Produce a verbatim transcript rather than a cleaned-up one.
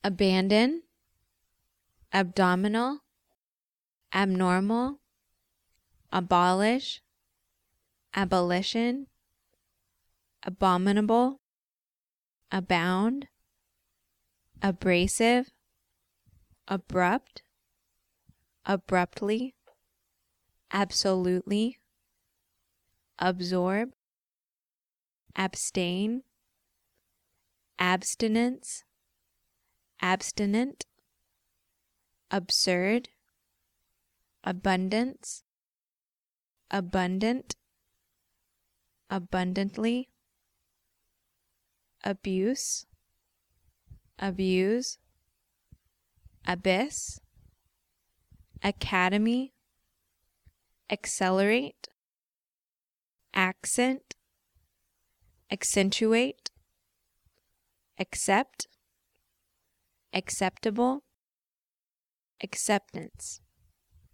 abandon, abdominal, abnormal, abolish, abolition, abominable, abound, abrasive, abrupt, abruptly, absolutely, absorb, abstain, abstinence, abstinent, absurd, abundance, abundant, abundantly, abuse, abuse, abyss, academy, accelerate, accent, accentuate, accept, acceptable, acceptance.